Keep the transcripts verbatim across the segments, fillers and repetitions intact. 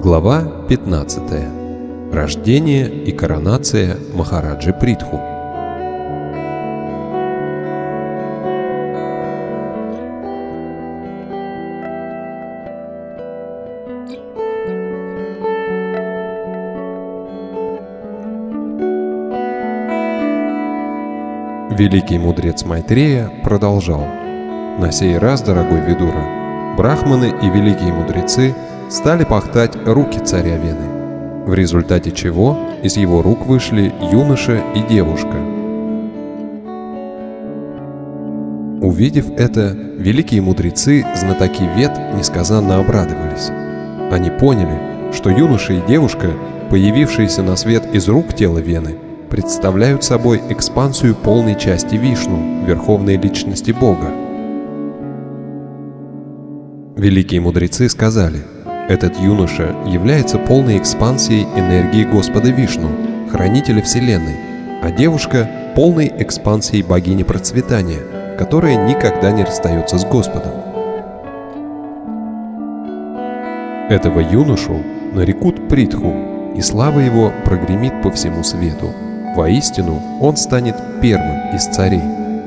Глава пятнадцатая. Рождение и коронация Махараджи Притху. Великий мудрец Майтрея продолжал: «На сей раз, дорогой Видура, брахманы и великие мудрецы стали пахтать руки царя Вены, в результате чего из его рук вышли юноша и девушка. Увидев это, великие мудрецы, знатоки Вед, несказанно обрадовались. Они поняли, что юноша и девушка, появившиеся на свет из рук тела Вены, представляют собой экспансию полной части Вишну, верховной личности Бога. Великие мудрецы сказали: этот юноша является полной экспансией энергии Господа Вишну, хранителя Вселенной, а девушка — полной экспансией богини процветания, которая никогда не расстается с Господом. Этого юношу нарекут Притху, и слава его прогремит по всему свету. Воистину, он станет первым из царей.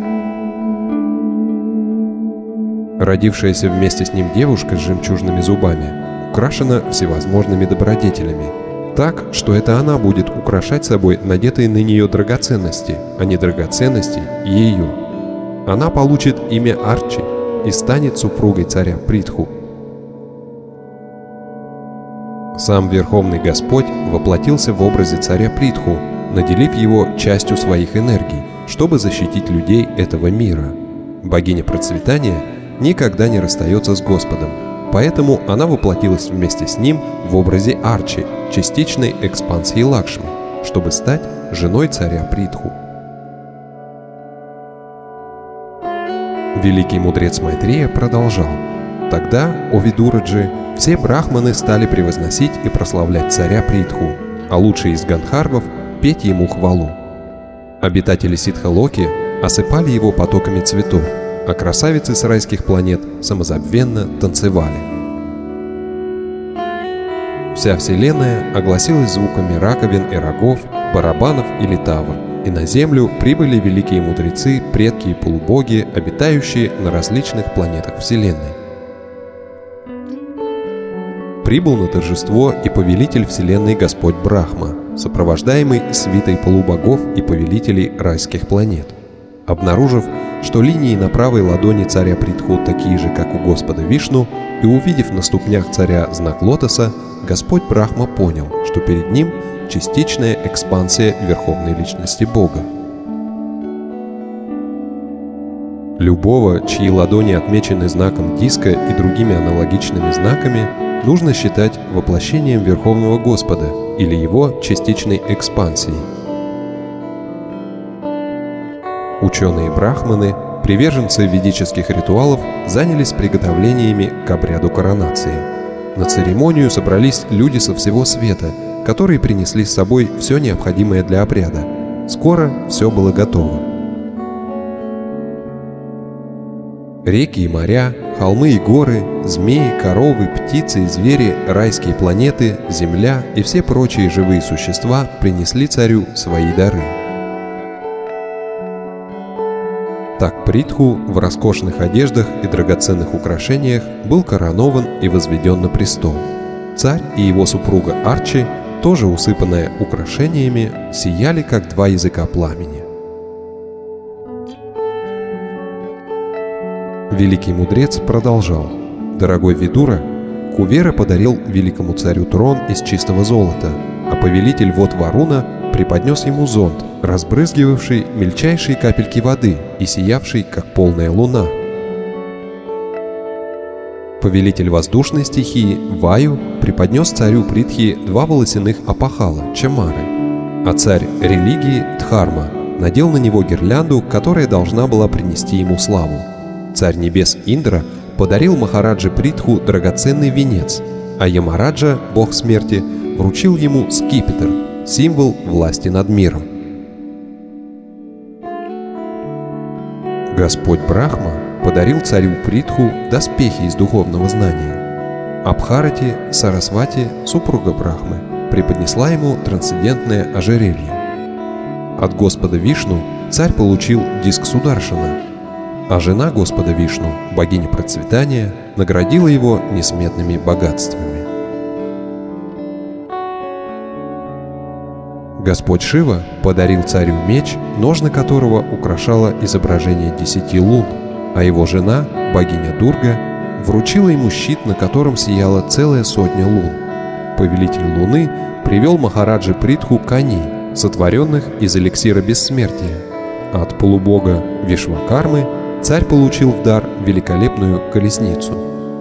Родившаяся вместе с ним девушка с жемчужными зубами украшена всевозможными добродетелями, так, что это она будет украшать собой надетые на нее драгоценности, а не драгоценности ее. Она получит имя Арчи и станет супругой царя Притху. Сам Верховный Господь воплотился в образе царя Притху, наделив его частью своих энергий, чтобы защитить людей этого мира. Богиня процветания никогда не расстается с Господом, поэтому она воплотилась вместе с ним в образе Арчи, частичной экспансии Лакшми, чтобы стать женой царя Притху. Великий мудрец Майтрея продолжал: «Тогда, о Видураджи, все брахманы стали превозносить и прославлять царя Притху, а лучшие из гандхарвов петь ему хвалу. Обитатели Ситхалоки осыпали его потоками цветов, а красавицы с райских планет самозабвенно танцевали. Вся вселенная огласилась звуками раковин и рогов, барабанов и литавр, и на землю прибыли великие мудрецы, предки и полубоги, обитающие на различных планетах вселенной. Прибыл на торжество и повелитель вселенной Господь Брахма, сопровождаемый свитой полубогов и повелителей райских планет. Обнаружив, что линии на правой ладони царя Притху такие же, как у Господа Вишну, и увидев на ступнях царя знак лотоса, Господь Брахма понял, что перед ним частичная экспансия верховной личности Бога. Любого, чьи ладони отмечены знаком диска и другими аналогичными знаками, нужно считать воплощением Верховного Господа или его частичной экспансией. Ученые-брахманы, приверженцы ведических ритуалов, занялись приготовлениями к обряду коронации. На церемонию собрались люди со всего света, которые принесли с собой все необходимое для обряда. Скоро все было готово. Реки и моря, холмы и горы, змеи, коровы, птицы и звери, райские планеты, земля и все прочие живые существа принесли царю свои дары. Так Притху в роскошных одеждах и драгоценных украшениях был коронован и возведен на престол. Царь и его супруга Арчи, тоже усыпанная украшениями, сияли как два языка пламени. Великий мудрец продолжал: «Дорогой Видура, Кувера подарил великому царю трон из чистого золота, а повелитель вод Варуна преподнес ему зонт, разбрызгивавший мельчайшие капельки воды и сиявший, как полная луна. Повелитель воздушной стихии Ваю преподнес царю Притхи два волосяных опахала, чамары, а царь религии Дхарма надел на него гирлянду, которая должна была принести ему славу. Царь небес Индра подарил Махараджи Притху драгоценный венец, а Ямараджа, бог смерти, вручил ему скипетр, символ власти над миром. Господь Брахма подарил царю Притху доспехи из духовного знания. Абхарати Сарасвати, супруга Брахмы, преподнесла ему трансцендентное ожерелье. От Господа Вишну царь получил диск Сударшана, а жена Господа Вишну, богиня процветания, наградила его несметными богатствами. Господь Шива подарил царю меч, ножны которого украшало изображение десяти лун, а его жена, богиня Дурга, вручила ему щит, на котором сияла целая сотня лун. Повелитель Луны привел Махараджи Притху коней, сотворенных из эликсира бессмертия. От полубога Вишвакармы царь получил в дар великолепную колесницу.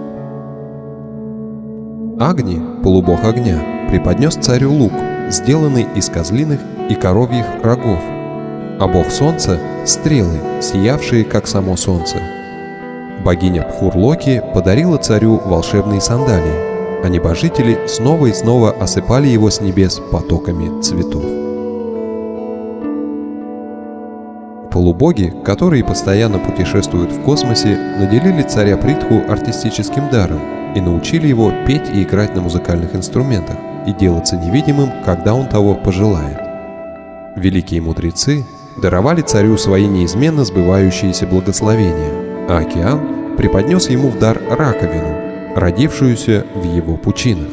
Агни, полубог огня, преподнес царю лук, сделанный из козлиных и коровьих рогов, а бог солнца — стрелы, сиявшие, как само солнце. Богиня Пхурлоки подарила царю волшебные сандалии, а небожители снова и снова осыпали его с небес потоками цветов. Полубоги, которые постоянно путешествуют в космосе, наделили царя Притху артистическим даром и научили его петь и играть на музыкальных инструментах и делаться невидимым, когда он того пожелает. Великие мудрецы даровали царю свои неизменно сбывающиеся благословения, а океан преподнес ему в дар раковину, родившуюся в его пучинах.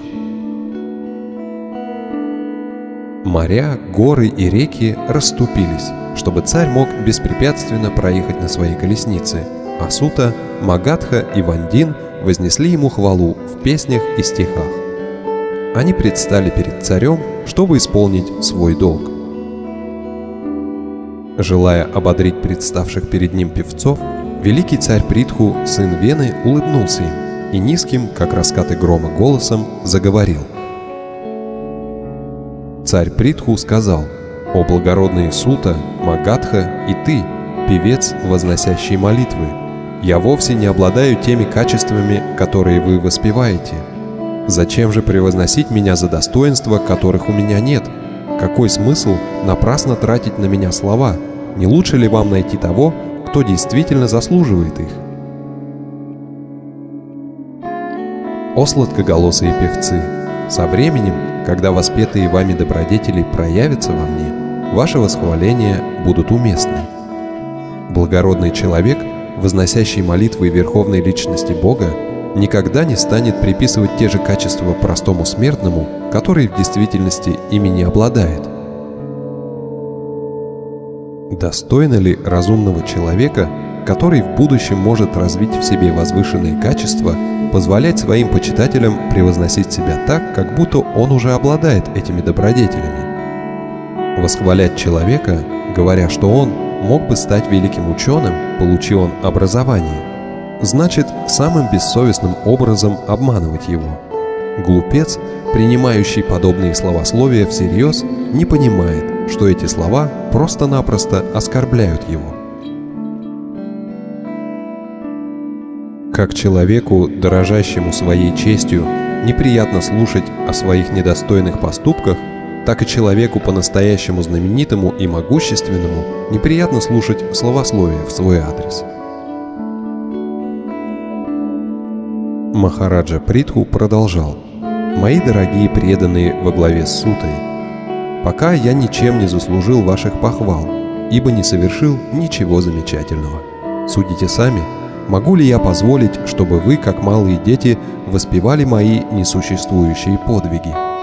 Моря, горы и реки расступились, чтобы царь мог беспрепятственно проехать на своей колеснице, а Сута, Магадха и Вандин вознесли ему хвалу в песнях и стихах. Они предстали перед царем, чтобы исполнить свой долг. Желая ободрить представших перед ним певцов, великий царь Притху, сын Вены, улыбнулся им и низким, как раскаты грома, голосом заговорил. Царь Притху сказал: «О благородные Сута, Магадха и ты, певец, возносящий молитвы, я вовсе не обладаю теми качествами, которые вы воспеваете. Зачем же превозносить меня за достоинства, которых у меня нет? Какой смысл напрасно тратить на меня слова? Не лучше ли вам найти того, кто действительно заслуживает их?» О сладкоголосые певцы! Со временем, когда воспетые вами добродетели проявятся во мне, ваши восхваления будут уместны. Благородный человек, возносящий молитвы Верховной Личности Бога, никогда не станет приписывать те же качества простому смертному, который в действительности ими не обладает. Достойно ли разумного человека, который в будущем может развить в себе возвышенные качества, позволять своим почитателям превозносить себя так, как будто он уже обладает этими добродетелями? Восхвалять человека, говоря, что он мог бы стать великим ученым, получи он образование, значит самым бессовестным образом обманывать его. Глупец, принимающий подобные словословия всерьез, не понимает, что эти слова просто-напросто оскорбляют его. Как человеку, дорожащему своей честью, неприятно слушать о своих недостойных поступках, так и человеку по-настоящему знаменитому и могущественному неприятно слушать словословия в свой адрес. Махараджа Притху продолжал: «Мои дорогие преданные во главе с Сутой, пока я ничем не заслужил ваших похвал, ибо не совершил ничего замечательного. Судите сами, могу ли я позволить, чтобы вы, как малые дети, воспевали мои несуществующие подвиги?